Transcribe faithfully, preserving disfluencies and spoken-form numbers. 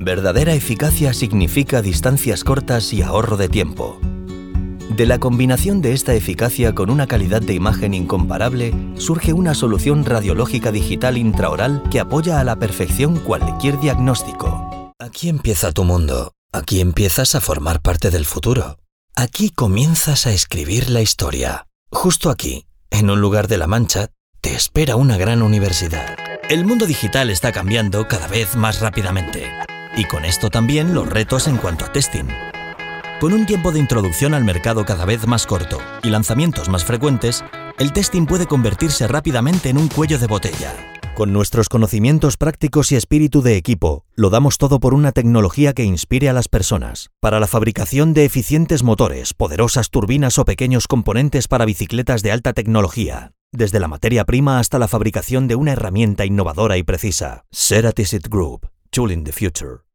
Verdadera eficacia significa distancias cortas y ahorro de tiempo. De la combinación de esta eficacia con una calidad de imagen incomparable, surge una solución radiológica digital intraoral que apoya a la perfección cualquier diagnóstico. Aquí empieza tu mundo. Aquí empiezas a formar parte del futuro. Aquí comienzas a escribir la historia. Justo aquí, en un lugar de La Mancha, te espera una gran universidad. El mundo digital está cambiando cada vez más rápidamente. Y con esto también los retos en cuanto a testing. Con un tiempo de introducción al mercado cada vez más corto y lanzamientos más frecuentes, el testing puede convertirse rápidamente en un cuello de botella. Con nuestros conocimientos prácticos y espíritu de equipo, lo damos todo por una tecnología que inspire a las personas. Para la fabricación de eficientes motores, poderosas turbinas o pequeños componentes para bicicletas de alta tecnología. Desde la materia prima hasta la fabricación de una herramienta innovadora y precisa. Ceratis Group. Tooling the future.